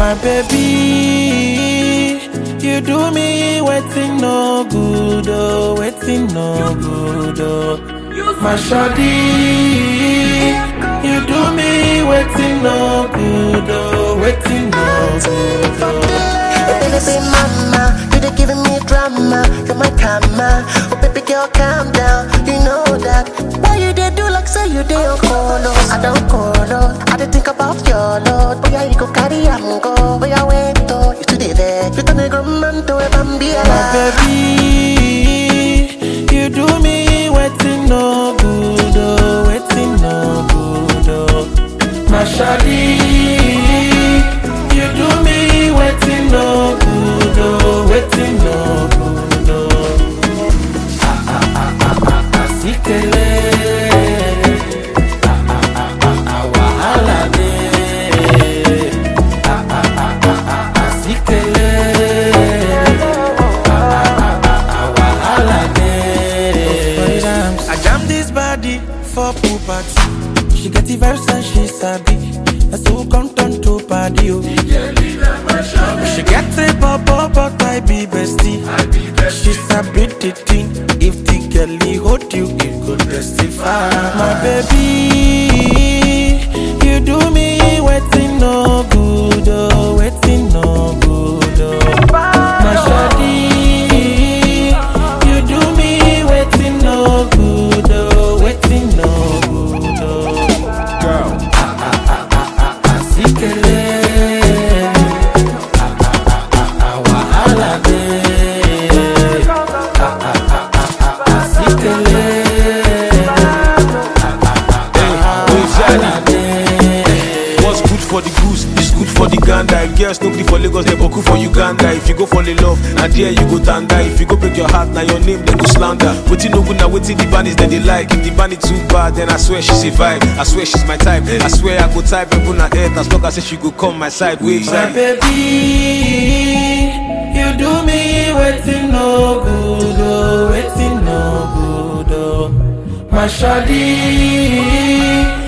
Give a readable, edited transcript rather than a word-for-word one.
My baby, you do me waiting no good, oh, waiting no good, oh. My shawty, you do me waiting no good, oh, waiting no good, oh. Baby mama, you dey giving me drama, you're my karma. Oh baby girl, calm down, you know that. Why you dey do like say you dey on colo? I don't colo, I dey think about your lord. Boy, you go carry am go, boy, wait oh, you still dey there. You turn a grown man to a bambi. My baby, you do me waiting no good, oh, waiting no good, oh. My shawty, you do me waiting no good, oh, waiting no good, oh. Asikele, wahala de. Asikele, wahala de. I jam this body for pool party. She get the vibes and she sabi. I so come turn to party, oh. She get a bubble, but I be bestie. She sabi the thing. If the girlie hold you, it could testify. My baby, you do me waiting no good, oh, waiting no good, oh. My shawty, you do me waiting no good, oh, waiting no good, oh. Girl, asikele. Wahala de, asikele. Wahala de. What's good for the goose is good for the gander. If girls no gree for Lagos, they boku for Uganda. If you go fall in love, and there you go tanda. If you go break your heart, now your name they go slander. Wetin no good now, wetin the band is then they like. If the band is too bad, then I swear she's a vibe. I swear she's my type. I swear I go type and put her head as long as she go come my side. Wait, My baby, you do me waiting no good, oh, waiting no good, oh. My shawty,